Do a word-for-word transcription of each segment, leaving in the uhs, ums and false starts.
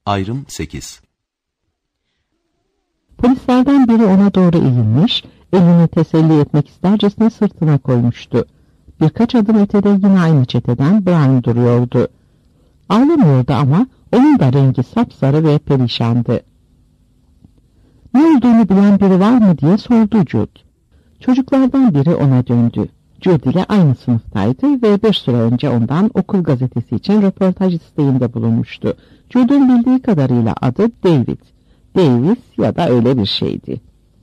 Ayrım sekiz. Polislerden biri ona doğru eğilmiş, elini teselli etmek istercesine sırtına koymuştu. Birkaç adım ötede yine aynı çeteden Brian duruyordu. Ağlamıyordu ama onun da rengi sapsarı ve perişandı. Ne olduğunu bilen biri var mı diye sordu Jude. Çocuklardan biri ona döndü. Jude ile aynı sınıftaydı ve bir süre önce ondan okul gazetesi için röportaj isteğinde bulunmuştu. Jude'un bildiği kadarıyla adı David. Davis ya da öyle bir şeydi.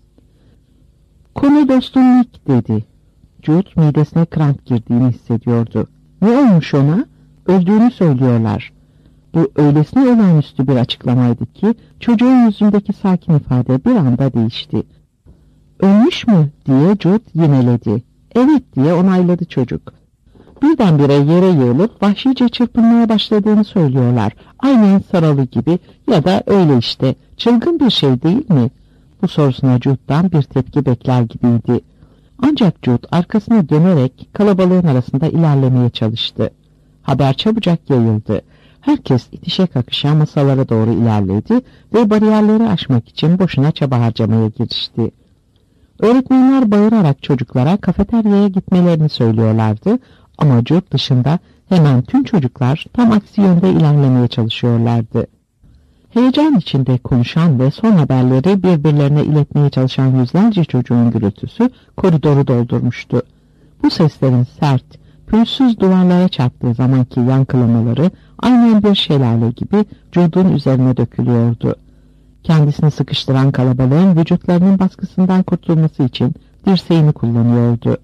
Konu dostum Nick dedi. Jude midesine kramp girdiğini hissediyordu. Ne olmuş ona? Öldüğünü söylüyorlar. Bu öylesine olağanüstü bir açıklamaydı ki çocuğun yüzündeki sakin ifade bir anda değişti. Ölmüş mü diye Jude yineledi. Evet diye onayladı çocuk. Birdenbire yere yığılıp vahşice çırpınmaya başladığını söylüyorlar. Aynen Saralı gibi ya da öyle işte. Çılgın bir şey değil mi? Bu sorusuna Jude'dan bir tepki bekler gibiydi. Ancak Jude arkasına dönerek kalabalığın arasında ilerlemeye çalıştı. Haber çabucak yayıldı. Herkes itişe kakışa masalara doğru ilerledi ve bariyerleri aşmak için boşuna çaba harcamaya girişti. Öğretmenler bağırarak çocuklara kafeteryaya gitmelerini söylüyorlardı ama Jude dışında hemen tüm çocuklar tam aksi yönde ilerlemeye çalışıyorlardı. Heyecan içinde konuşan ve son haberleri birbirlerine iletmeye çalışan yüzlerce çocuğun gürültüsü koridoru doldurmuştu. Bu seslerin sert, pürüzsüz duvarlara çarptığı zamanki yankılamaları aynen bir şelale gibi Jude'un üzerine dökülüyordu. Kendisini sıkıştıran kalabalığın vücutlarının baskısından kurtulması için dirseğini kullanıyordu.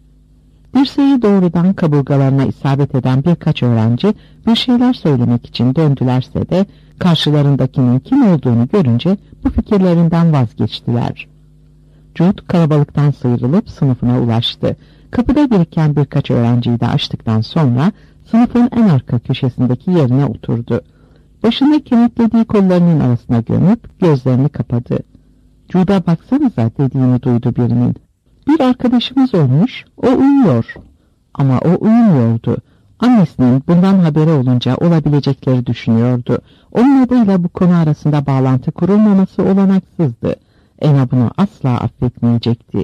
Dirseği doğrudan kaburgalarına isabet eden birkaç öğrenci bir şeyler söylemek için döndülerse de karşılarındakinin kim olduğunu görünce bu fikirlerinden vazgeçtiler. Jude kalabalıktan sıyrılıp sınıfına ulaştı. Kapıda biriken birkaç öğrenciyi de açtıktan sonra sınıfın en arka köşesindeki yerine oturdu. Başını kenetlediği kollarının arasına gömüp gözlerini kapadı. Jude'a baksanıza dediğini duydu birinin. Bir arkadaşımız ölmüş, o uyuyor. Ama o uyumuyordu. Annesinin bundan haberi olunca olabilecekleri düşünüyordu. Onun adıyla bu konu arasında bağlantı kurulmaması olanaksızdı. Ena bunu asla affetmeyecekti.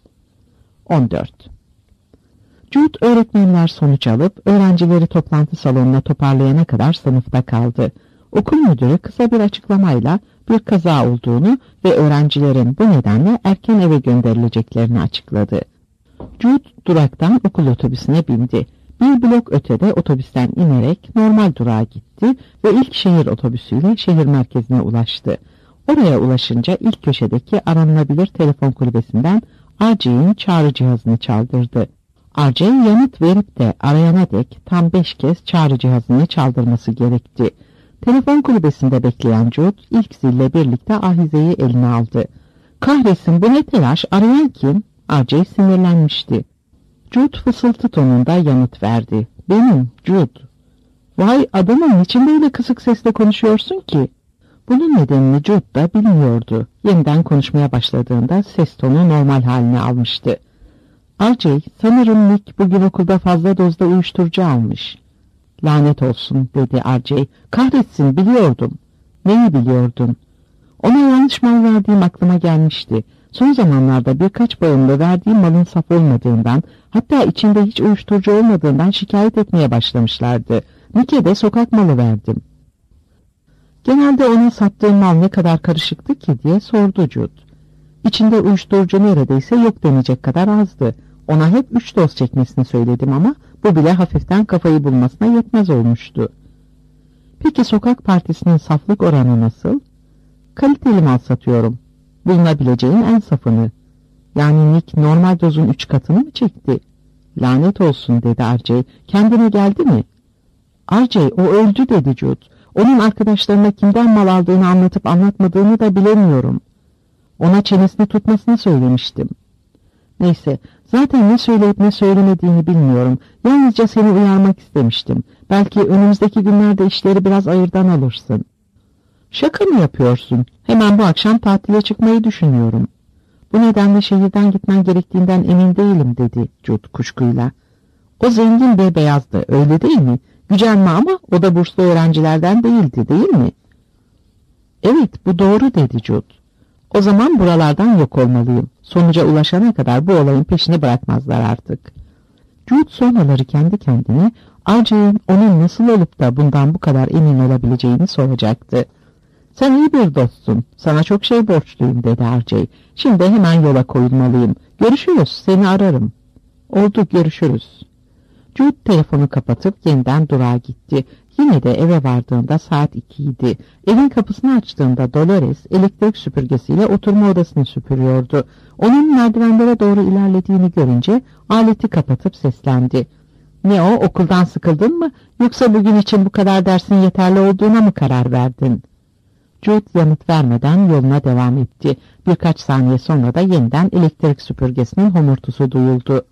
on dört. Jude öğretmenler sonuç alıp öğrencileri toplantı salonuna toparlayana kadar sınıfta kaldı. Okul müdürü kısa bir açıklamayla bir kaza olduğunu ve öğrencilerin bu nedenle erken eve gönderileceklerini açıkladı. Jude duraktan okul otobüsüne bindi. Bir blok ötede otobüsten inerek normal durağa gitti ve ilk şehir otobüsüyle şehir merkezine ulaştı. Oraya ulaşınca ilk köşedeki aranılabilir telefon kulübesinden R J'in çağrı cihazını çaldırdı. R J yanıt verip de arayana dek tam beş kez çağrı cihazını çaldırması gerekti. Telefon kulübesinde bekleyen Jude ilk zille birlikte ahizeyi eline aldı. Kahretsin bu ne telaş, arayan kim? R J sinirlenmişti. Jude fısıltı tonunda yanıt verdi. Benim Jude. Vay adamın niçin böyle kısık sesle konuşuyorsun ki? Bunun nedenini Jude da bilmiyordu. Yeniden konuşmaya başladığında ses tonu normal haline almıştı. R J sanırım Nick bugün okulda fazla dozda uyuşturucu almış. Lanet olsun dedi R J. Kahretsin biliyordum. Neyi biliyordun? Ona yanlış mal verdiğim aklıma gelmişti. Son zamanlarda birkaç bağımlı verdiğim malın saf olmadığından, hatta içinde hiç uyuşturucu olmadığından şikayet etmeye başlamışlardı. Nick'e de sokak malı verdim. Genelde ona sattığım mal ne kadar karışıktı ki diye sordu Jude. İçinde uyuşturucu neredeyse yok denecek kadar azdı. Ona hep üç doz çekmesini söyledim ama bu bile hafiften kafayı bulmasına yetmez olmuştu. Peki sokak partisinin saflık oranı nasıl? Kaliteli mal satıyorum. Bulunabileceğin en safını. Yani Nick normal dozun üç katını mı çekti? Lanet olsun dedi R J. Kendine geldi mi? R J o öldü dedi Jude. Onun arkadaşlarına kimden mal aldığını anlatıp anlatmadığını da bilemiyorum. Ona çenesini tutmasını söylemiştim. Neyse, zaten ne söyleyip ne söylemediğini bilmiyorum. Yalnızca seni uyarmak istemiştim. Belki önümüzdeki günlerde işleri biraz ayırdan alırsın. Şaka mı yapıyorsun? Hemen bu akşam tatile çıkmayı düşünüyorum. Bu nedenle şehirden gitmen gerektiğinden emin değilim dedi Jude kuşkuyla. O zengin ve beyazdı, öyle değil mi? Gücenme ama o da burslu öğrencilerden değildi, değil mi? Evet, bu doğru dedi Jude. O zaman buralardan yok olmalıyım. Sonuca ulaşana kadar bu olayın peşini bırakmazlar artık. Jude sonraları kendi kendine R J'in onun nasıl olup da bundan bu kadar emin olabileceğini soracaktı. Sen iyi bir dostsun. Sana çok şey borçluyum dedi R J. Şimdi hemen yola koyulmalıyım. Görüşürüz. Seni ararım. Oldu, görüşürüz. Jude telefonu kapatıp yeniden durağa gitti. Yine de eve vardığında saat ikiydi. Evin kapısını açtığında Dolores elektrik süpürgesiyle oturma odasını süpürüyordu. Onun merdivenlere doğru ilerlediğini görünce aleti kapatıp seslendi. Ne o, okuldan sıkıldın mı? Yoksa bugün için bu kadar dersin yeterli olduğuna mı karar verdin? Jude yanıt vermeden yoluna devam etti. Birkaç saniye sonra da yeniden elektrik süpürgesinin homurtusu duyuldu.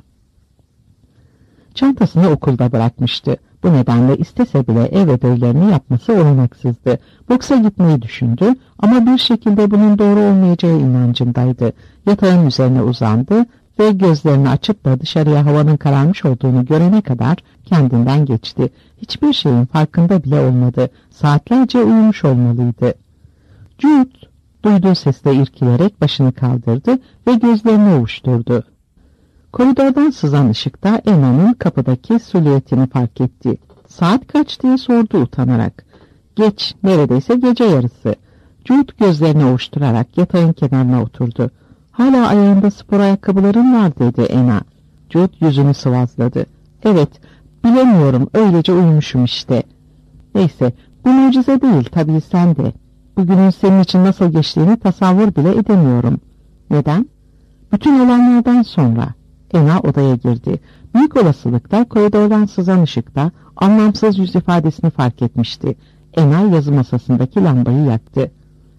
Çantasını okulda bırakmıştı. Bu nedenle istese bile ev ödevlerini yapması olanaksızdı. Boksa gitmeyi düşündü ama bir şekilde bunun doğru olmayacağı inancındaydı. Yatağın üzerine uzandı ve gözlerini açıp da dışarıya havanın kararmış olduğunu görene kadar kendinden geçti. Hiçbir şeyin farkında bile olmadı. Saatlerce uyumuş olmalıydı. Jude duyduğu sesle irkilerek başını kaldırdı ve gözlerini ovuşturdu. Koridordan sızan ışıkta Emma'nın kapıdaki silüetini fark etti. Saat kaç diye sordu utanarak. Geç, neredeyse gece yarısı. Jude gözlerini ovuşturarak yatağın kenarına oturdu. Hala ayağında spor ayakkabıların var dedi Emma. Jude yüzünü sıvazladı. Evet, bilemiyorum, öylece uyumuşum işte. Neyse, bu mucize değil tabii, sen de. Bugünün senin için nasıl geçtiğini tasavvur bile edemiyorum. Neden? Bütün olanlardan sonra. Emma odaya girdi. Büyük olasılıkla koridordan sızan ışıkta anlamsız yüz ifadesini fark etmişti. Emma yazı masasındaki lambayı yaktı.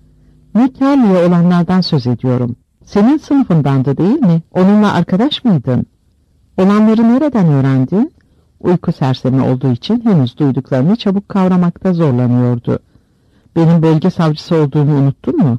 Nick Harley'e olanlardan söz ediyorum. Senin sınıfındandı değil mi? Onunla arkadaş mıydın? Olanları nereden öğrendin? Uyku sersemi olduğu için henüz duyduklarını çabuk kavramakta zorlanıyordu. Benim bölge savcısı olduğumu unuttun mu?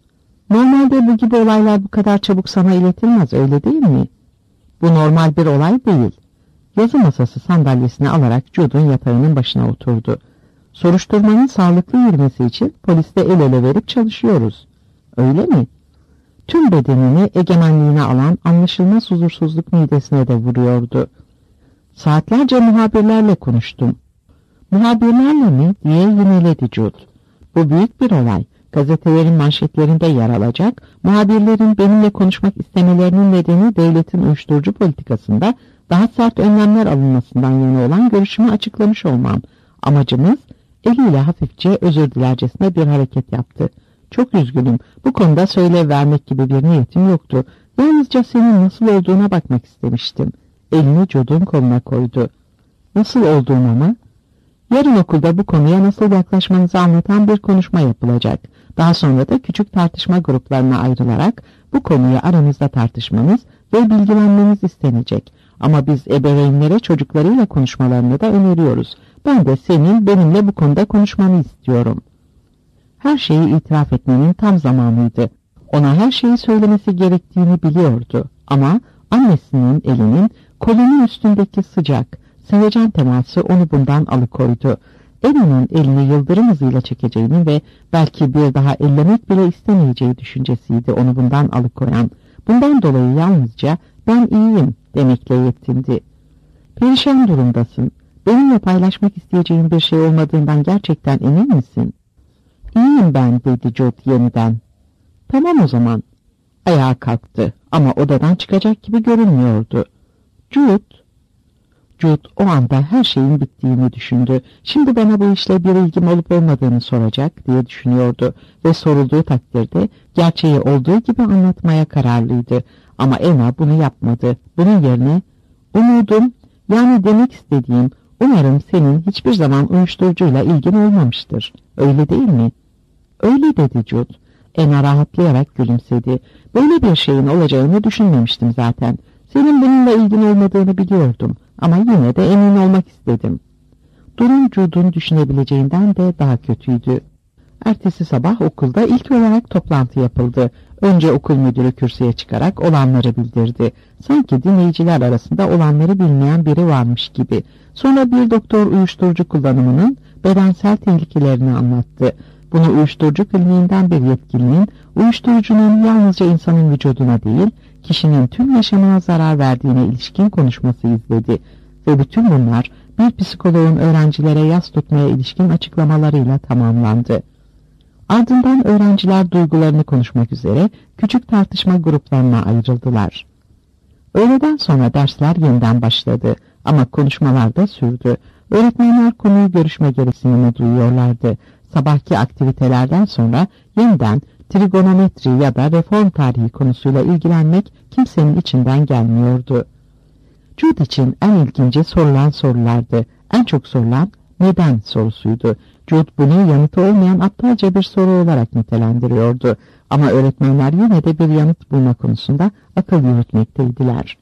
Normalde bu gibi olaylar bu kadar çabuk sana iletilmez, öyle değil mi? Bu normal bir olay değil. Yazı masası sandalyesini alarak Jude'un yatağının başına oturdu. Soruşturmanın sağlıklı yürümesi için polisle el ele verip çalışıyoruz. Öyle mi? Tüm bedenini egemenliğine alan anlaşılmaz huzursuzluk midesine de vuruyordu. Saatlerce muhabirlerle konuştum. Muhabirlerle mi diye yineledi Jude. Bu büyük bir olay. Gazetelerin manşetlerinde yer alacak, muhabirlerin benimle konuşmak istemelerinin nedeni devletin uyuşturucu politikasında daha sert önlemler alınmasından yana olan görüşümü açıklamış olmam. Amacımız, eliyle hafifçe özür dilercesine bir hareket yaptı. Çok üzgünüm, bu konuda söylev vermek gibi bir niyetim yoktu. Yalnızca senin nasıl olduğuna bakmak istemiştim. Elini Jude'un koluna koydu. Nasıl olduğuna mı? Yarın okulda bu konuya nasıl yaklaşmanızı anlatan bir konuşma yapılacak. Daha sonra da küçük tartışma gruplarına ayrılarak bu konuyu aranızda tartışmanız ve bilgilenmeniz istenecek. Ama biz ebeveynlere çocuklarıyla konuşmalarını da öneriyoruz. Ben de senin benimle bu konuda konuşmanı istiyorum. Her şeyi itiraf etmenin tam zamanıydı. Ona her şeyi söylemesi gerektiğini biliyordu. Ama annesinin elinin kolunun üstündeki sıcak, sevecen teması onu bundan alıkoydu. Emma'nın elini yıldırım hızıyla çekeceğini ve belki bir daha ellemek bile istemeyeceği düşüncesiydi onu bundan alıkoyan. Bundan dolayı yalnızca ben iyiyim demekle yetindi. Perişan durumdasın. Benimle paylaşmak isteyeceğin bir şey olmadığından gerçekten emin misin? İyiyim ben dedi Jude yeniden. Tamam o zaman. Ayağa kalktı ama odadan çıkacak gibi görünmüyordu. Jude... Jude o anda her şeyin bittiğini düşündü. Şimdi bana bu işle bir ilgim olup olmadığını soracak diye düşünüyordu ve sorulduğu takdirde gerçeği olduğu gibi anlatmaya kararlıydı. Ama Emma bunu yapmadı. Bunun yerine umudum, yani demek istediğim, umarım senin hiçbir zaman uyuşturucuyla ilgin olmamıştır. Öyle değil mi? Öyle dedi Jude. Emma rahatlayarak gülümsedi. Böyle bir şeyin olacağını düşünmemiştim zaten. Senin bununla ilgin olmadığını biliyordum. Ama yine de emin olmak istedim. Durum Jude'un düşünebileceğinden de daha kötüydü. Ertesi sabah okulda ilk olarak toplantı yapıldı. Önce okul müdürü kürsüye çıkarak olanları bildirdi. Sanki dinleyiciler arasında olanları bilmeyen biri varmış gibi. Sonra bir doktor uyuşturucu kullanımının bedensel tehlikelerini anlattı. Bunu uyuşturucu kliniğinden bir yetkilinin uyuşturucunun yalnızca insanın vücuduna değil, kişinin tüm yaşamına zarar verdiğine ilişkin konuşması izledi ve bütün bunlar bir psikoloğun öğrencilere yas tutmaya ilişkin açıklamalarıyla tamamlandı. Ardından öğrenciler duygularını konuşmak üzere küçük tartışma gruplarına ayrıldılar. Öğleden sonra dersler yeniden başladı ama konuşmalar da sürdü. Öğretmenler konuyu görüşme gereksinimi duyuyorlardı. Sabahki aktivitelerden sonra yeniden trigonometri ya da reform tarihi konusuyla ilgilenmek kimsenin içinden gelmiyordu. Jude için en ilginci sorulan sorulardı. En çok sorulan neden sorusuydu. Jude bunu yanıtı olmayan aptalca bir soru olarak nitelendiriyordu. Ama öğretmenler yine de bir yanıt bulma konusunda akıl yürütmekteydiler.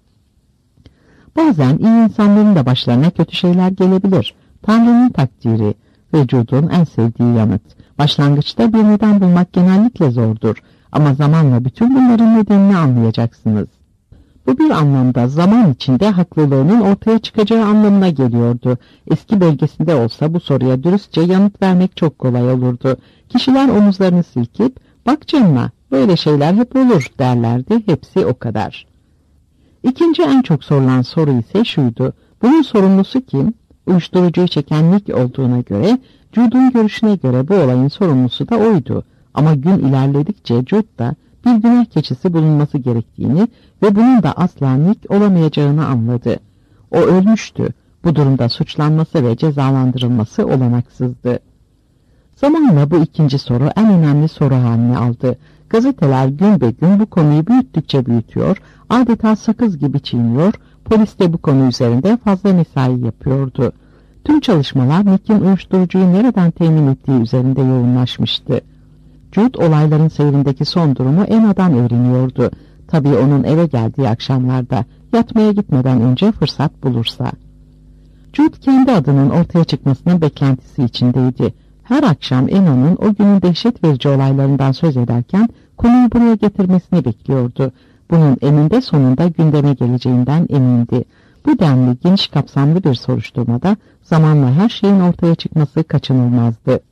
Bazen iyi insanların da başlarına kötü şeyler gelebilir. Tanrı'nın takdiri ve Jude'un en sevdiği yanıt. Başlangıçta bir neden bulmak genellikle zordur. Ama zamanla bütün bunların nedenini anlayacaksınız. Bu bir anlamda zaman içinde haklılığının ortaya çıkacağı anlamına geliyordu. Eski bölgesinde olsa bu soruya dürüstçe yanıt vermek çok kolay olurdu. Kişiler omuzlarını silkip, bak canına böyle şeyler hep olur derlerdi, hepsi o kadar. İkinci en çok sorulan soru ise şuydu. Bunun sorumlusu kim? Uyuşturucuyu çeken Nick olduğuna göre, Jude'un görüşüne göre bu olayın sorumlusu da oydu. Ama gün ilerledikçe Jude da bir günah keçisi bulunması gerektiğini ve bunun da asla Nick olamayacağını anladı. O ölmüştü. Bu durumda suçlanması ve cezalandırılması olanaksızdı. Zamanla bu ikinci soru en önemli soru haline aldı. Gazeteler gün be gün bu konuyu büyüttükçe büyütüyor, adeta sakız gibi çiğniyor, polis de bu konu üzerinde fazla mesai yapıyordu. Tüm çalışmalar Nick'in uyuşturucuyu nereden temin ettiği üzerinde yoğunlaşmıştı. Jude olayların seyrindeki son durumu Emma'dan öğreniyordu. Tabii onun eve geldiği akşamlarda, yatmaya gitmeden önce fırsat bulursa. Jude kendi adının ortaya çıkmasının beklentisi içindeydi. Her akşam Emma'nın o günün dehşet verici olaylarından söz ederken konuyu buraya getirmesini bekliyordu. Bunun eninde sonunda gündeme geleceğinden emindi. Bu denli geniş kapsamlı bir soruşturmada zamanla her şeyin ortaya çıkması kaçınılmazdı.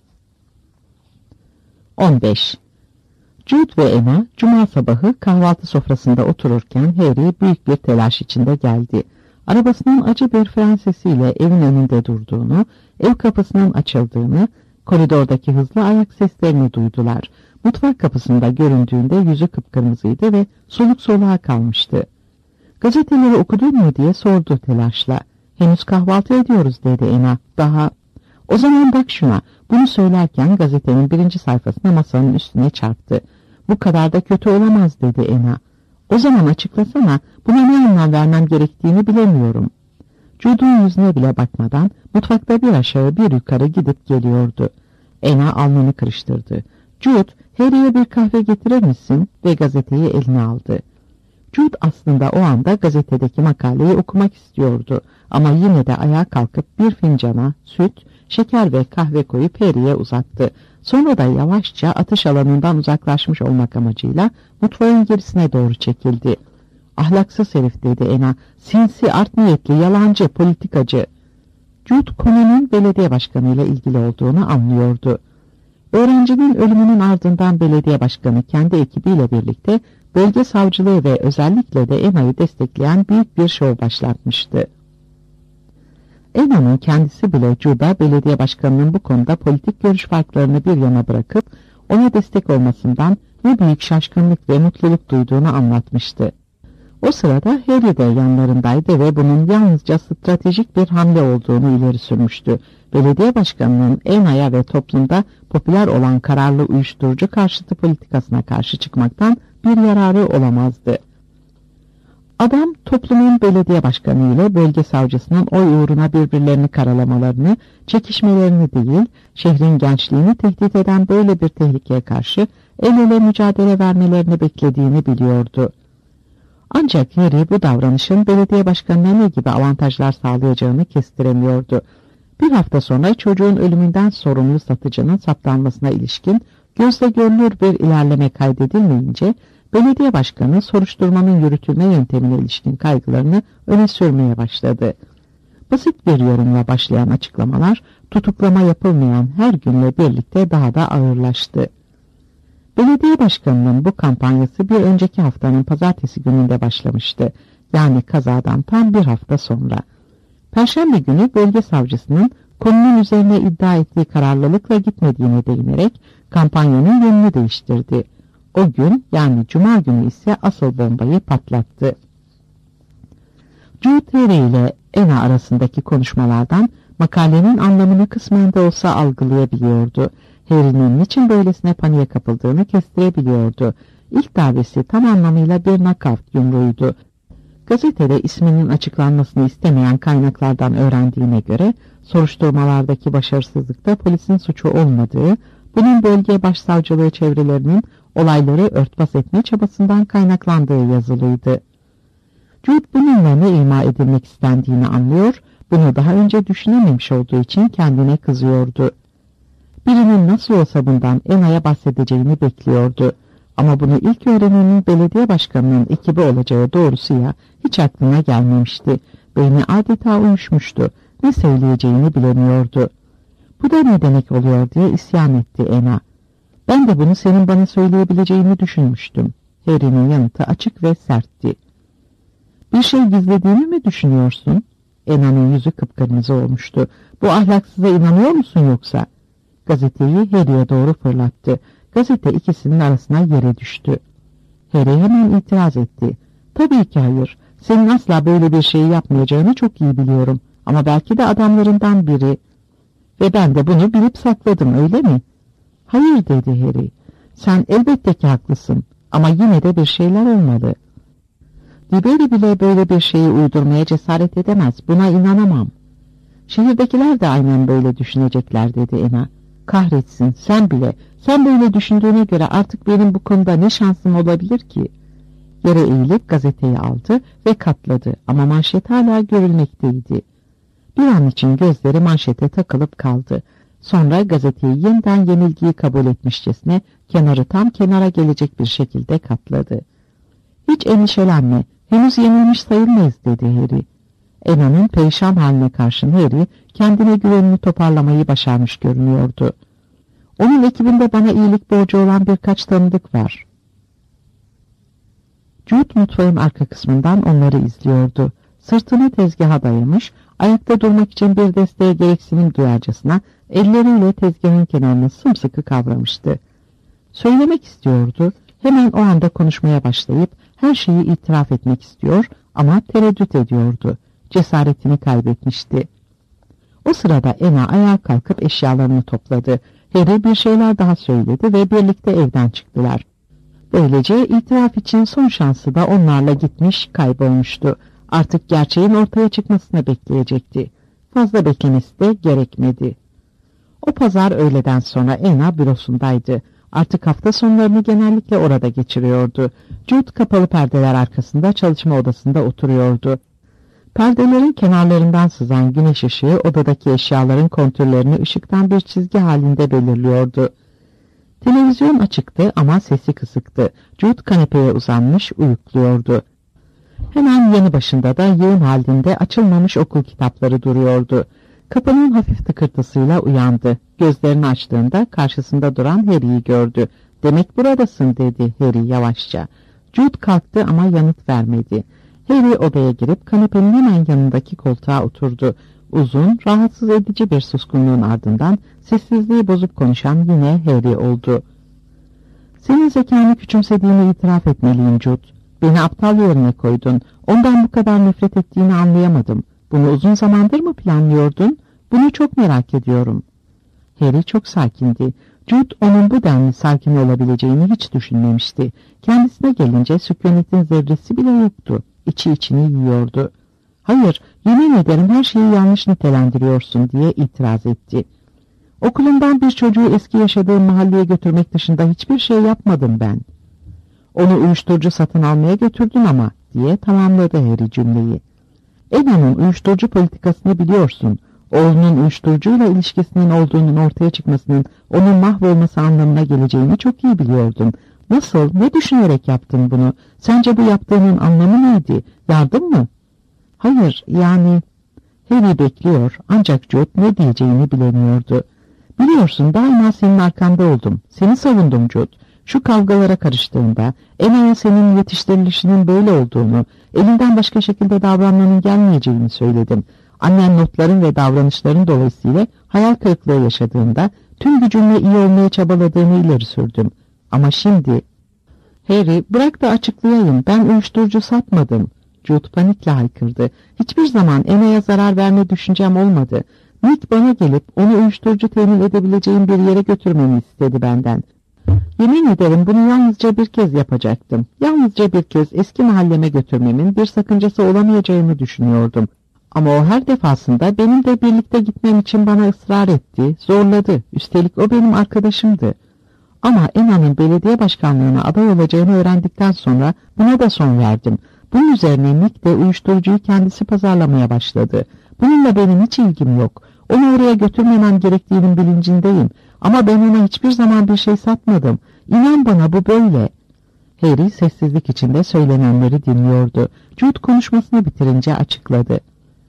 on beş. Jude ve Emma cuma sabahı kahvaltı sofrasında otururken Harry büyük bir telaş içinde geldi. Arabasının acı bir fren sesiyle evin önünde durduğunu, ev kapısının açıldığını, koridordaki hızlı ayak seslerini duydular. Mutfak kapısında göründüğünde yüzü kıpkırmızıydı ve soluk soluğa kalmıştı. Gazeteleri okudun mu diye sordu telaşla. Henüz kahvaltı ediyoruz dedi Emma. Daha... O zaman bak şuna, bunu söylerken gazetenin birinci sayfasına masanın üstüne çarptı. Bu kadar da kötü olamaz dedi Emma. O zaman açıklasana, buna ne anlam vermem gerektiğini bilemiyorum. Jude'un yüzüne bile bakmadan mutfakta bir aşağı bir yukarı gidip geliyordu. Emma alnını kırıştırdı. Jude, Harry'e bir kahve getirir misin? Ve gazeteyi eline aldı. Jude aslında o anda gazetedeki makaleyi okumak istiyordu. Ama yine de ayağa kalkıp bir fincana süt, şeker ve kahve koyup Harry'e uzattı. Sonra da yavaşça atış alanından uzaklaşmış olmak amacıyla mutfağın gerisine doğru çekildi. Ahlaksız herif dedi Emma. Sinsi, art niyetli, yalancı, politikacı. Jude konunun belediye başkanıyla ilgili olduğunu anlıyordu. Öğrencinin ölümünün ardından belediye başkanı kendi ekibiyle birlikte bölge savcılığı ve özellikle de Emma'yı destekleyen büyük bir şov başlatmıştı. Emma'nın kendisi bile Jude'a belediye başkanının bu konuda politik görüş farklarını bir yana bırakıp ona destek olmasından ne büyük şaşkınlık ve mutluluk duyduğunu anlatmıştı. O sırada Harry de yanlarındaydı ve bunun yalnızca stratejik bir hamle olduğunu ileri sürmüştü. Belediye başkanının Emma'ya ve toplumda popüler olan kararlı uyuşturucu karşıtı politikasına karşı çıkmaktan bir yararı olamazdı. Adam toplumun belediye başkanı ile bölge savcısının oy uğruna birbirlerini karalamalarını, çekişmelerini değil, şehrin gençliğini tehdit eden böyle bir tehlikeye karşı el ele mücadele vermelerini beklediğini biliyordu. Ancak Harry bu davranışın belediye başkanına ne gibi avantajlar sağlayacağını kestiremiyordu. Bir hafta sonra çocuğun ölümünden sorumlu satıcının saptanmasına ilişkin gözle görülür bir ilerleme kaydedilmeyince, belediye başkanı soruşturmanın yürütülme yöntemine ilişkin kaygılarını öne sürmeye başladı. Basit bir yorumla başlayan açıklamalar, tutuklama yapılmayan her günle birlikte daha da ağırlaştı. Belediye başkanının bu kampanyası bir önceki haftanın pazartesi gününde başlamıştı. Yani kazadan tam bir hafta sonra. Perşembe günü bölge savcısının konunun üzerine iddia ettiği kararlılıkla gitmediğine değinerek kampanyanın yönünü değiştirdi. O gün, yani Cuma günü ise asıl bombayı patlattı. Jude Harry ile Anna arasındaki konuşmalardan makalenin anlamını kısmen de olsa algılayabiliyordu. Harry'nin niçin böylesine paniğe kapıldığını kestirebiliyordu. İlk darbesi tam anlamıyla bir nakavt yumruğuydu. Gazetede isminin açıklanmasını istemeyen kaynaklardan öğrendiğine göre soruşturmalardaki başarısızlıkta polisin suçu olmadığı, bunun bölge başsavcılığı çevrelerinin olayları örtbas etme çabasından kaynaklandığı yazılıydı. Jude bununla ne ima edilmek istendiğini anlıyor, bunu daha önce düşünememiş olduğu için kendine kızıyordu. Birinin nasıl olsa bundan Anna'ya bahsedeceğini bekliyordu. Ama bunu ilk öğrenenin belediye başkanının ekibi olacağı doğrusuya hiç aklına gelmemişti. Beyni adeta uyuşmuştu. Ne söyleyeceğini bilemiyordu. Bu da ne demek oluyor diye isyan etti Anna. Ben de bunu senin bana söyleyebileceğini düşünmüştüm. Harry'nin yanıtı açık ve sertti. Bir şey gizlediğini mi düşünüyorsun? Anna'nın yüzü kıpkırmızı olmuştu. Bu ahlaksıza inanıyor musun yoksa? Gazeteyi Harry'e doğru fırlattı. Gazete ikisinin arasına yere düştü. Harry hemen itiraz etti. Tabii ki hayır. Senin asla böyle bir şeyi yapmayacağını çok iyi biliyorum. Ama belki de adamlarından biri. Ve ben de bunu bilip sakladım, öyle mi? Hayır dedi Harry. Sen elbette ki haklısın. Ama yine de bir şeyler olmalı. Diberi bile böyle bir şeyi uydurmaya cesaret edemez. Buna inanamam. Şehirdekiler de aynen böyle düşünecekler dedi Anna. Kahretsin, sen bile, sen böyle düşündüğüne göre artık benim bu konuda ne şansım olabilir ki? Yere eğilip gazeteyi aldı ve katladı ama manşet hala görülmekteydi. Bir an için gözleri manşete takılıp kaldı. Sonra gazeteyi yeniden yenilgiyi kabul etmişçesine kenarı tam kenara gelecek bir şekilde katladı. Hiç endişelenme, henüz yenilmiş sayılmayız dedi Harry. Anna'nın perişan haline karşın Harry kendine güvenini toparlamayı başarmış görünüyordu. Onun ekibinde bana iyilik borcu olan birkaç tanıdık var. Jude mutfağın arka kısmından onları izliyordu. Sırtını tezgaha dayamış, ayakta durmak için bir desteğe gereksinim duyarcasına elleriyle tezgahın kenarını sımsıkı kavramıştı. Söylemek istiyordu, hemen o anda konuşmaya başlayıp her şeyi itiraf etmek istiyor ama tereddüt ediyordu. Cesaretini kaybetmişti. O sırada Anna ayağa kalkıp eşyalarını topladı. Harry bir şeyler daha söyledi ve birlikte evden çıktılar. Böylece itiraf için son şansı da onlarla gitmiş, kaybolmuştu. Artık gerçeğin ortaya çıkmasını bekleyecekti. Fazla beklemesi de gerekmedi. O pazar öğleden sonra Anna bürosundaydı. Artık hafta sonlarını genellikle orada geçiriyordu. Jude kapalı perdeler arkasında çalışma odasında oturuyordu. Perdelerin kenarlarından sızan güneş ışığı odadaki eşyaların kontürlerini ışıktan bir çizgi halinde belirliyordu. Televizyon açıktı ama sesi kısıktı. Jude kanepeye uzanmış uyukluyordu. Hemen yanı başında da yığın halinde açılmamış okul kitapları duruyordu. Kapının hafif tıkırtısıyla uyandı. Gözlerini açtığında karşısında duran Harry'i gördü. "Demek buradasın," dedi Harry yavaşça. Jude kalktı ama yanıt vermedi. Harry odaya girip kanepenin hemen yanındaki koltuğa oturdu. Uzun, rahatsız edici bir suskunluğun ardından sessizliği bozup konuşan yine Harry oldu. "Senin zekanı küçümsediğimi itiraf etmeliyim Jude. Beni aptal yerine koydun. Ondan bu kadar nefret ettiğini anlayamadım. Bunu uzun zamandır mı planlıyordun? Bunu çok merak ediyorum." Harry çok sakindi. Jude onun bu denli sakin olabileceğini hiç düşünmemişti. Kendisine gelince sükunetin zerresi bile yoktu. İçi içini yiyordu. "Hayır, yemin ederim her şeyi yanlış nitelendiriyorsun," diye itiraz etti. "Okulumdan bir çocuğu eski yaşadığım mahalleye götürmek dışında hiçbir şey yapmadım ben." "Onu uyuşturucu satın almaya götürdün ama," diye tamamladı Harry cümleyi. "Anna'nın uyuşturucu politikasını biliyorsun. Oğlunun uyuşturucuyla ilişkisinin olduğunun ortaya çıkmasının onun mahvolması anlamına geleceğini çok iyi biliyordun. Nasıl, ne düşünerek yaptın bunu? Sence bu yaptığının anlamı neydi? Yardım mı?" "Hayır, yani..." Harry bekliyor ancak Jude ne diyeceğini bilemiyordu. Biliyorsun daima senin arkanda oldum. Seni savundum Jude. Şu kavgalara karıştığında Emma'ya senin yetiştirilişinin böyle olduğunu, elinden başka şekilde davranmanın gelmeyeceğini söyledim. Annen notların ve davranışların dolayısıyla hayal kırıklığı yaşadığında tüm gücünle iyi olmaya çabaladığını ileri sürdüm. Ama şimdi... Harry, bırak da açıklayayım, ben uyuşturucu satmadım. Jude panikle haykırdı. Hiçbir zaman Emma'ya zarar verme düşüncem olmadı. Nick bana gelip onu uyuşturucu temin edebileceğim bir yere götürmemi istedi benden. Yemin ederim bunu yalnızca bir kez yapacaktım. Yalnızca bir kez eski mahalleme götürmemin bir sakıncası olamayacağını düşünüyordum. Ama o her defasında benim de birlikte gitmem için bana ısrar etti, zorladı. Üstelik o benim arkadaşımdı. Ama Emma'nın belediye başkanlığına aday olacağını öğrendikten sonra buna da son verdim. Bunun üzerine Nick de uyuşturucuyu kendisi pazarlamaya başladı. Bununla benim hiç ilgim yok. Onu oraya götürmemem gerektiğinin bilincindeyim. Ama ben ona hiçbir zaman bir şey satmadım. İnan bana bu böyle. Harry sessizlik içinde söylenenleri dinliyordu. Jude konuşmasını bitirince açıkladı.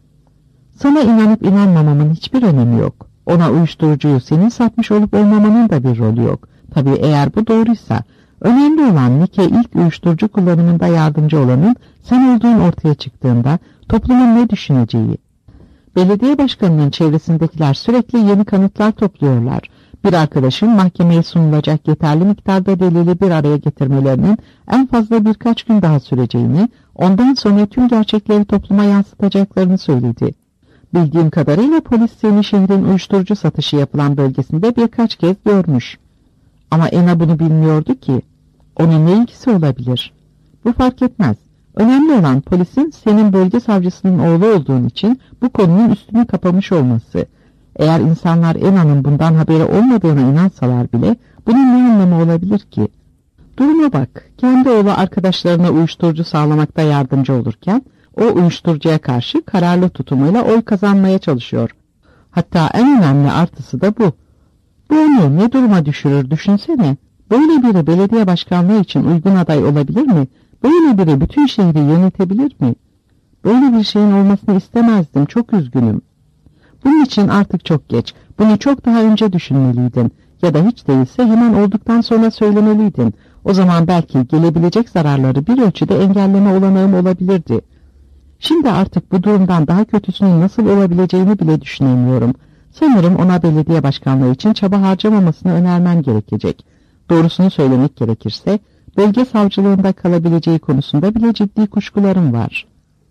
Sana inanıp inanmamamın hiçbir önemi yok. Ona uyuşturucuyu senin satmış olup olmamanın da bir rolü yok. Tabii eğer bu doğruysa. Önemli olan Nick'e ilk uyuşturucu kullanımında yardımcı olanın sen olduğun ortaya çıktığında toplumun ne düşüneceği. Belediye başkanının çevresindekiler sürekli yeni kanıtlar topluyorlar. Bir arkadaşın mahkemeye sunulacak yeterli miktarda delili bir araya getirmelerinin en fazla birkaç gün daha süreceğini, ondan sonra tüm gerçekleri topluma yansıtacaklarını söyledi. Bildiğim kadarıyla polis seni şehrin uyuşturucu satışı yapılan bölgesinde birkaç kez görmüş. Ama Emma bunu bilmiyordu ki. Onun ne ilgisi olabilir? Bu fark etmez. Önemli olan polisin senin bölge savcısının oğlu olduğun için bu konunun üstünü kapamış olması. Eğer insanlar Emma'nın bundan haberi olmadığına inansalar bile bunun ne anlamı olabilir ki? Duruma bak. Kendi oğlu arkadaşlarına uyuşturucu sağlamakta yardımcı olurken o uyuşturucuya karşı kararlı tutumuyla oy kazanmaya çalışıyor. Hatta en önemli artısı da bu. Bu onu ne duruma düşürür düşünsene. Böyle biri belediye başkanlığı için uygun aday olabilir mi? Böyle biri bütün şehri yönetebilir mi? Böyle bir şeyin olmasını istemezdim, çok üzgünüm. Bunun için artık çok geç. Bunu çok daha önce düşünmeliydin. Ya da hiç değilse hemen olduktan sonra söylemeliydin. O zaman belki gelebilecek zararları bir ölçüde engelleme olanağım olabilirdi. Şimdi artık bu durumdan daha kötüsünün nasıl olabileceğini bile düşünemiyorum. Sanırım ona belediye başkanlığı için çaba harcamamasını önermem gerekecek. Doğrusunu söylemek gerekirse, bölge savcılığında kalabileceği konusunda bile ciddi kuşkularım var.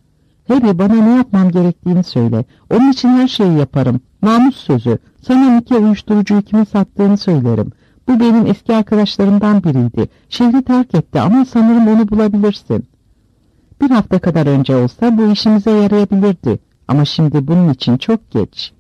Harry, bana ne yapmam gerektiğini söyle. Onun için her şeyi yaparım. Namus sözü. Sana Nick'e uyuşturucuyu kimin sattığını söylerim. Bu benim eski arkadaşlarımdan biriydi. Şehri terk etti ama sanırım onu bulabilirsin. Bir hafta kadar önce olsa bu işimize yarayabilirdi. Ama şimdi bunun için çok geç.